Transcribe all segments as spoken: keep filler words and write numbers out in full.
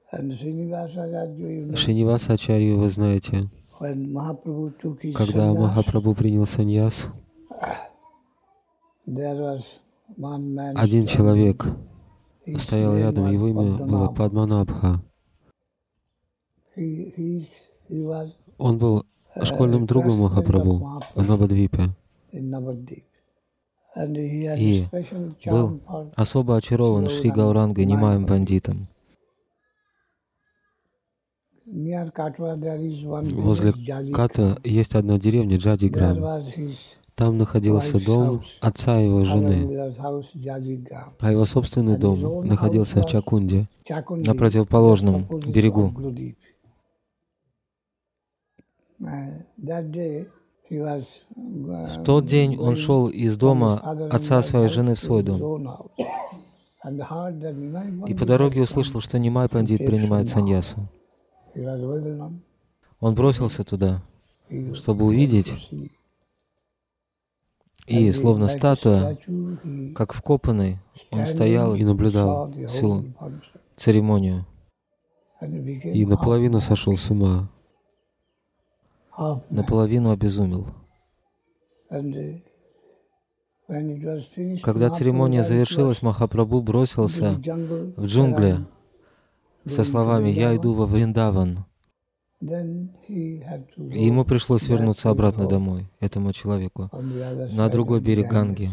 Шриниваса Ачарью вы знаете. Когда Махапрабху принял саньяс, один человек стоял рядом, его имя было Падманабха. Он был школьным другом Махапрабху в Навадвипе и был особо очарован Шри Гаурангой, Нимаем Пандитом. Возле Ката есть одна деревня, Джадиграм. Там находился дом отца его жены, а его собственный дом находился в Чакунде, на противоположном берегу. В тот день он шел из дома отца своей жены в свой дом. И по дороге услышал, что Нимай Пандит принимает саньясу. Он бросился туда, чтобы увидеть, и, словно статуя, как вкопанный, он стоял и наблюдал всю церемонию. И наполовину сошел с ума, наполовину обезумел. Когда церемония завершилась, Махапрабху бросился в джунгли со словами «Я иду во Вриндаван». И ему пришлось вернуться обратно домой, этому человеку, на другой берег Ганги.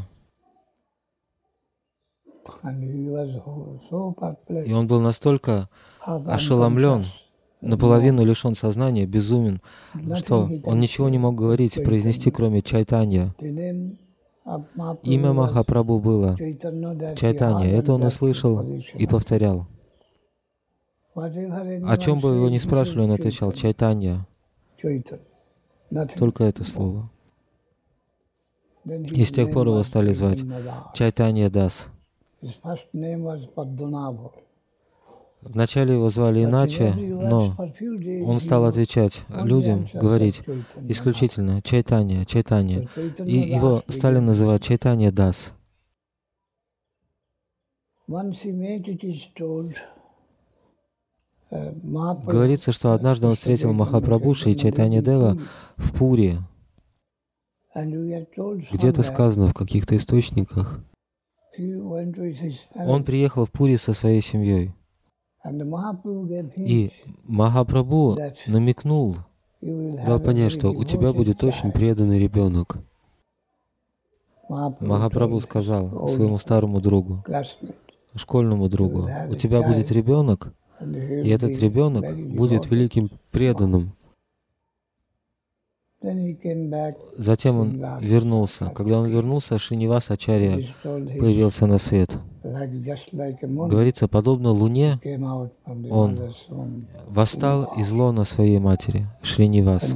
И он был настолько ошеломлен, наполовину лишен сознания, безумен, что он ничего не мог говорить, произнести, кроме Чайтанья. Имя Махапрабху было Чайтанья. Это он услышал и повторял. О чем бы его ни спрашивали, он отвечал Чайтанья. Только это слово. И с тех пор его стали звать Чайтанья Дас. Вначале его звали иначе, но он стал отвечать людям, говорить исключительно Чайтанья, Чайтанья. И его стали называть Чайтанья Дас. Говорится, что однажды он встретил Махапрабху Шри Чайтанья Дева в Пури. Где-то сказано в каких-то источниках. Он приехал в Пури со своей семьей. И Махапрабху намекнул, дал понять, что у тебя будет очень преданный ребенок. Махапрабху сказал своему старому другу, школьному другу, у тебя будет ребенок, и этот ребенок будет великим преданным. Затем он вернулся. Когда он вернулся, Шриниваса Ачарья появился на свет. Говорится, подобно луне, он восстал из лона своей матери, Шринивас.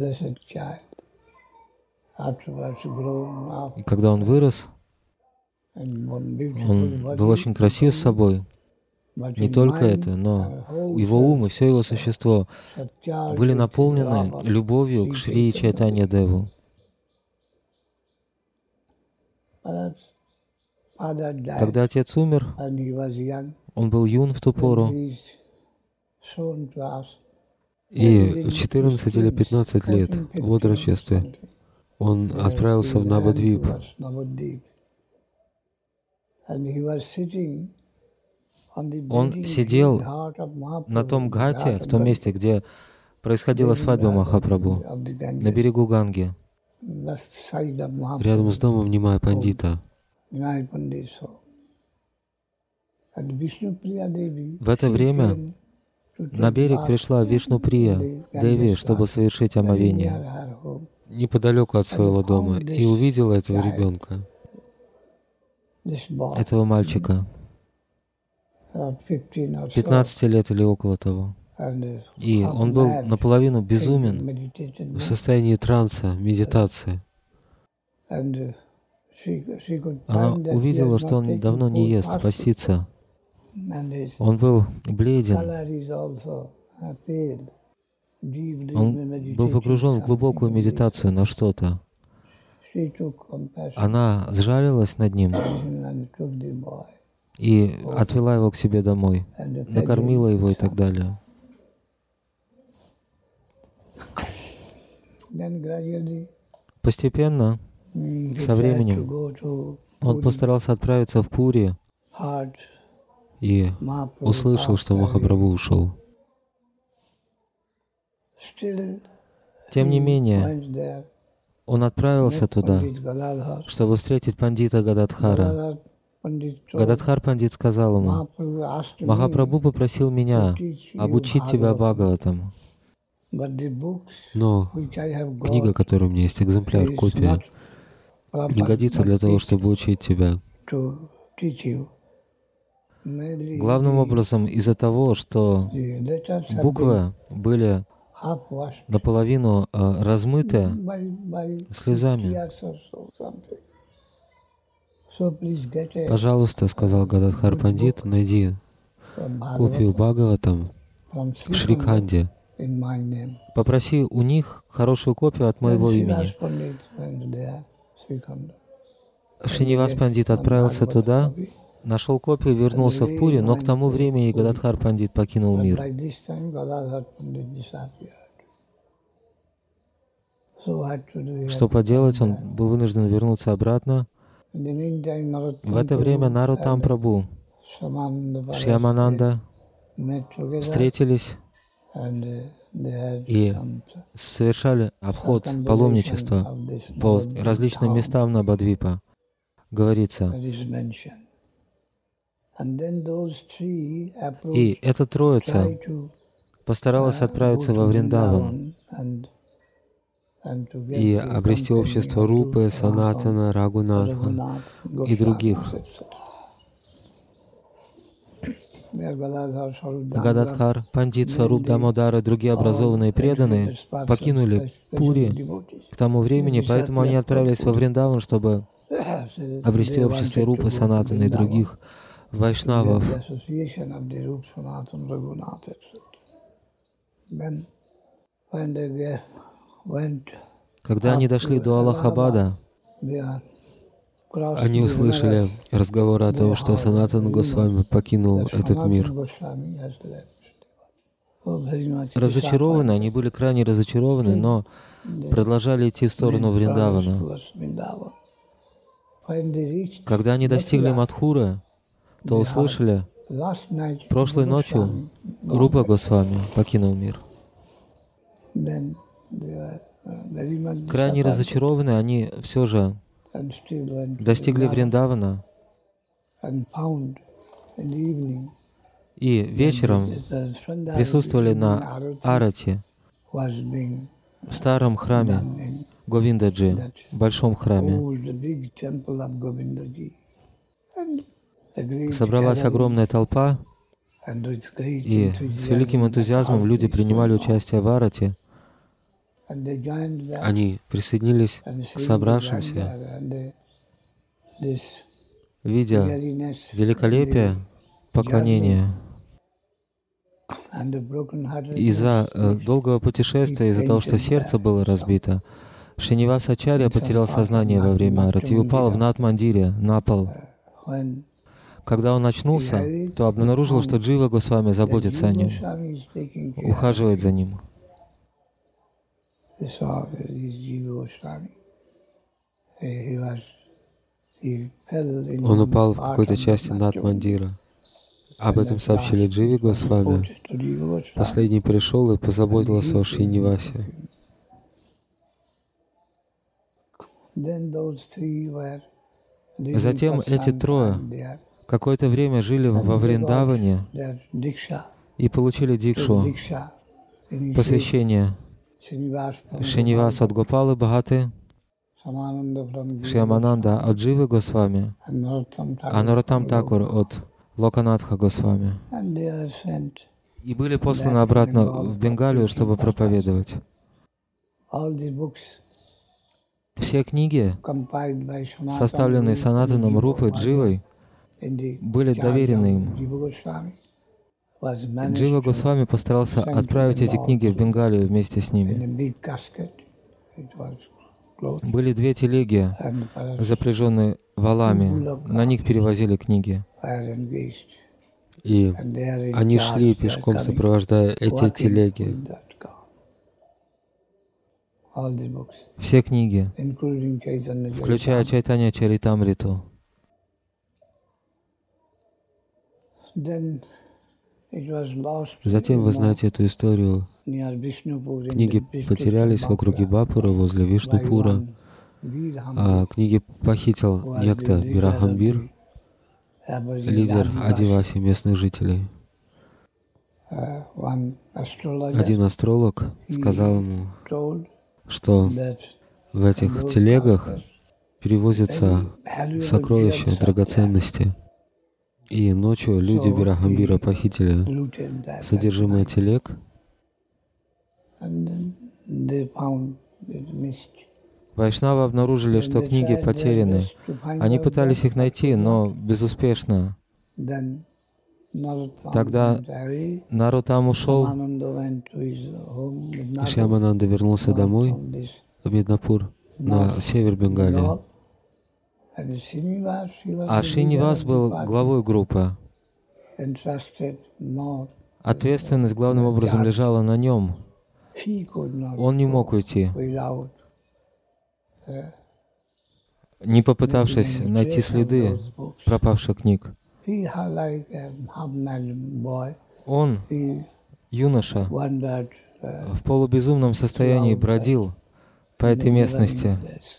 И когда он вырос, он был очень красив собой. Не только это, но его ум и все его существо были наполнены любовью к Шри Чайтанья Деву. Когда отец умер, он был юн в ту пору, и в четырнадцать или пятнадцать лет в отрочестве он отправился в Навадвип. Он сидел на том ghате, в том месте, где происходила свадьба Махапрабху, на берегу Ганги, рядом с домом Нимая Пандита. В это время на берег пришла Вишнуприя Деви, чтобы совершить омовение, неподалеку от своего дома, и увидела этого ребенка, этого мальчика, пятнадцати лет или около того. И он был наполовину безумен, в состоянии транса, медитации. Она увидела, что он давно не ест, постится. Он был бледен. Он был погружен в глубокую медитацию на что-то. Она сжалилась над ним и отвела его к себе домой, накормила его и так далее. Постепенно, со временем, он постарался отправиться в Пури и услышал, что Махапрабху ушел. Тем не менее, он отправился туда, чтобы встретить пандита Гададхара. Гададхар пандит сказал ему: «Махапрабху попросил меня обучить тебя Бхагаватам, но книга, которая у меня есть, экземпляр, копия, не годится для того, чтобы учить тебя. Главным образом из-за того, что буквы были наполовину э, размыты слезами. Пожалуйста, — сказал Гададхар пандит, — найди копию Бхагаватам в Шрикханде. Попроси у них хорошую копию от моего имени». Шринивас пандит отправился туда, нашел копию, вернулся в Пури, но к тому времени Гададхар пандит покинул мир. Что поделать, он был вынужден вернуться обратно. В это время Нароттам Прабху, Шьямананда встретились и совершали обход паломничества по различным местам Навадвипа. Говорится. И эта троица постаралась отправиться во Вриндаван и обрести общество Рупы, Санатана, Рагунатха и других. Гададхар, пандит, Сваруб Дамодар и другие образованные преданные покинули Пури к тому времени, поэтому они отправились во Вриндаван, чтобы обрести общество Рупы, Санатана и других вайшнавов. Когда они дошли до Аллахабада, они услышали разговор о том, что Санатана Госвами покинул этот мир. Разочарованы, они были крайне разочарованы, но продолжали идти в сторону Вриндавана. Когда они достигли Мадхуры, то услышали: прошлой ночью Рупа Госвами покинул мир. Крайне разочарованы, они все же достигли Вриндавана, и вечером присутствовали на Арати в старом храме Говиндаджи, большом храме. Собралась огромная толпа, и с великим энтузиазмом люди принимали участие в Арати. Они присоединились к собравшимся, видя великолепие поклонения. Из-за э, долгого путешествия, из-за того, что сердце было разбито, Шринивас Ачарья потерял сознание во время арати и упал в Нат-мандире, на пол. Когда он очнулся, то обнаружил, что Джива Госвами заботится о нем, ухаживает за ним. Он упал в какой-то части Нат-мандира. Об этом сообщили Дживе Госвами. Последний пришел и позаботился о Шринивасе. Затем эти трое какое-то время жили во Вриндаване и получили дикшу, посвящение. Шринивас от Гопалы Бхагаты, Шьямананда от Дживы Госвами, а Нароттам Такур от Локанатха Госвами. И были посланы обратно в Бенгалию, чтобы проповедовать. Все книги, составленные Санатаном Рупой Дживой, были доверены им. Джива Госвами постарался отправить эти книги в Бенгалию вместе с ними. Были две телеги, запряженные валами. На них перевозили книги. И они шли пешком, сопровождая эти телеги. Все книги, включая Чайтанья Чаритамриту. Затем вы знаете эту историю. Книги потерялись в округе Бапура возле Вишнупура, а книги похитил некто Бирахамбир, лидер Адиваси, местных жителей. Один астролог сказал ему, что в этих телегах перевозятся сокровища, драгоценности. И ночью люди Бирахамбира похитили содержимое телег. Вайшнавы обнаружили, что книги потеряны. Они пытались их найти, но безуспешно. Тогда Нароттам ушел, и Шьямананда вернулся домой, в Миднапур, на север Бенгалии. А Шринивас был главой группы. Ответственность главным образом лежала на нем. Он не мог уйти, не попытавшись найти следы пропавших книг. Он, юноша, в полубезумном состоянии бродил по этой местности.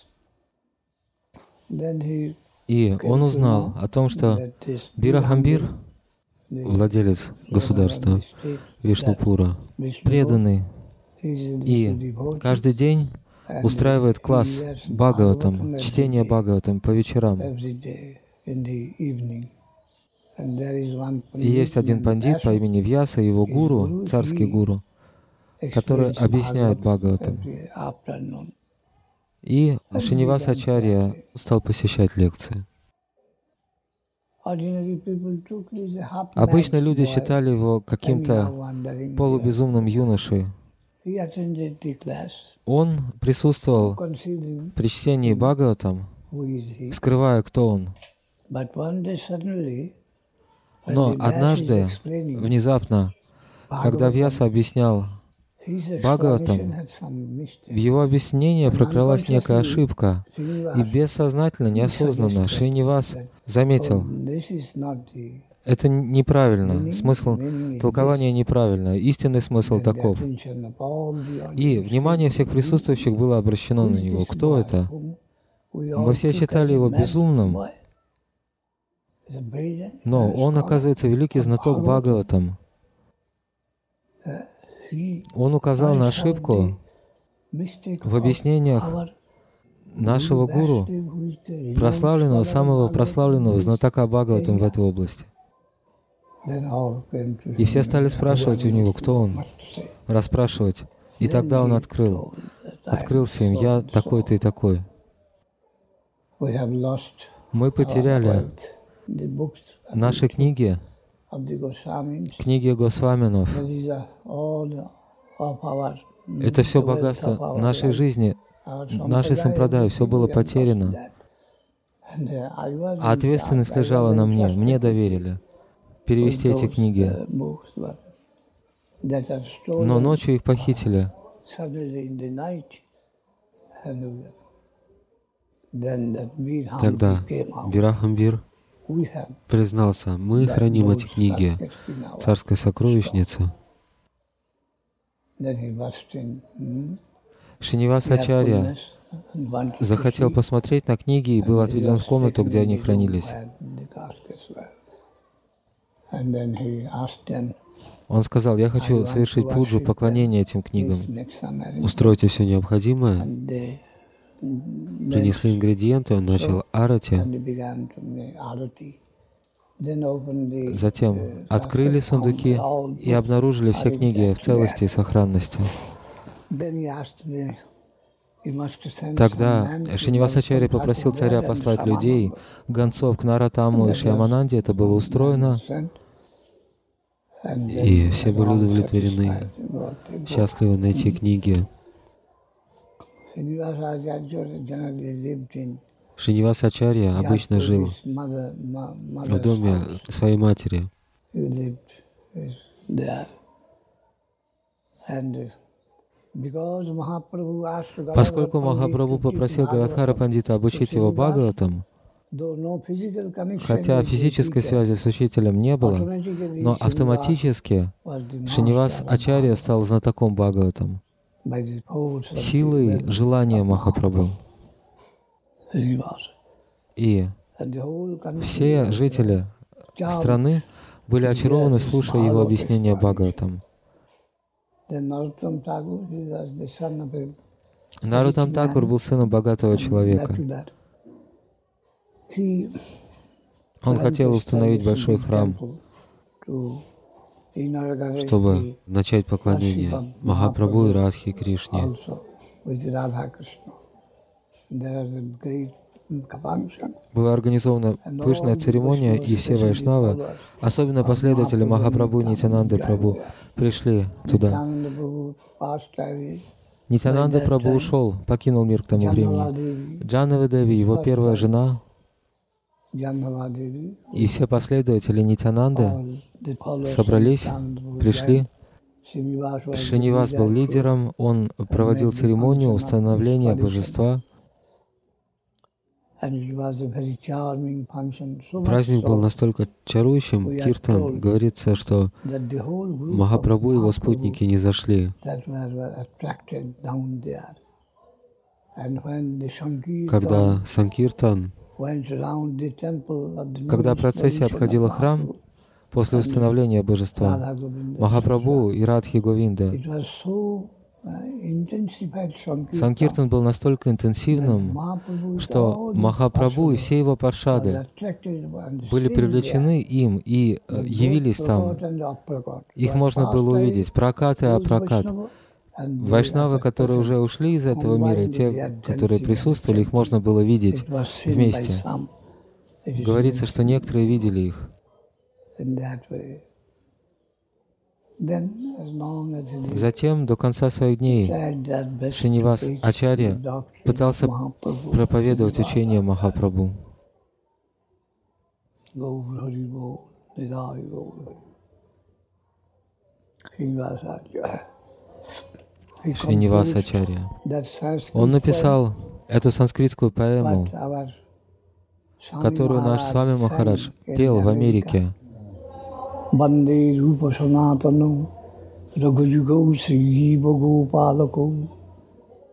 И он узнал о том, что Бирахамбир, владелец государства Вишнупура, преданный, и каждый день устраивает класс Бхагаватам, чтение Бхагаватам по вечерам. И есть один пандит по имени Вьяса, его гуру, царский гуру, который объясняет Бхагаватам. И Шринивас Ачарья стал посещать лекции. Обычно люди считали его каким-то полубезумным юношей. Он присутствовал при чтении Бхагаватам, скрывая, кто он. Но однажды, внезапно, когда Вьяса объяснял Бхагаватам, в его объяснение прокралась некая ошибка, и бессознательно, неосознанно Шринивас заметил, это неправильно, смысл толкования неправильно, истинный смысл таков. И внимание всех присутствующих было обращено на него. Кто это? Мы все считали его безумным, но он, оказывается, великий знаток Бхагаватам. Он указал на ошибку в объяснениях нашего гуру, прославленного, самого прославленного знатока Бхагаватам в этой области. И все стали спрашивать у него, кто он, расспрашивать. И тогда он открыл, открылся им, я такой-то и такой. Мы потеряли наши книги, книги Госваминов. Это все богатство нашей жизни, нашей сампрадай, все было потеряно. А ответственность лежала на мне, мне доверили перевести эти книги. Но ночью их похитили. Тогда Бирахамбир признался, мы храним эти книги в царской сокровищнице. Шринивас Ачарья захотел посмотреть на книги и был отведен в комнату, где они хранились. Он сказал, я хочу совершить пуджу, поклонение этим книгам. Устройте все необходимое. Принесли ингредиенты, он начал арати. Затем открыли сундуки и обнаружили все книги в целости и сохранности. Тогда Шринивас Ачарья попросил царя послать людей, гонцов к Нароттаму и Шьямананде. Это было устроено, и все были удовлетворены, счастливы найти книги. Шриниваса Ачарья обычно жил в доме своей матери. Поскольку Махапрабху попросил Гададхара Пандита обучить его Бхагаватам, хотя физической связи с учителем не было, но автоматически Шринивас Ачарья стал знатоком Бхагаватам силой желания Махапрабху. И все жители страны были очарованы, слушая его объяснения Бхагаватам. Нароттам Такур был сыном богатого человека. Он хотел установить большой храм, чтобы начать поклонение Махапрабху и Радхе Кришне. Была организована пышная церемония, и все вайшнавы, особенно последователи Махапрабху и Нитьянанды Прабху, пришли туда. Нитьянанда Прабху ушел, покинул мир к тому времени. Джанава Деви, его первая жена, и все последователи Нитьянанды собрались, пришли. Шринивас был лидером, он проводил церемонию установления божества. Праздник был настолько чарующим, киртан, говорится, что Махапрабху и его спутники не зашли. Когда Санкиртан, когда процессия обходила храм после установления божества, Махапрабху и Радхи Говинда, Санкиртан был настолько интенсивным, что Махапрабху и все его паршады были привлечены им и явились там. Их можно было увидеть. Пракат и Апракат. Вайшнавы, которые уже ушли из этого мира, и те, которые присутствовали, их можно было видеть вместе. Говорится, что некоторые видели их. Затем, до конца своих дней, Шринивас Ачарья пытался проповедовать учение Махапрабху. Шринивас Ачарья. Он написал эту санскритскую поэму, которую наш с вами Махарадж пел в Америке. Bande Rupa Sanatano Raghujugau Sri Jiva Gopalako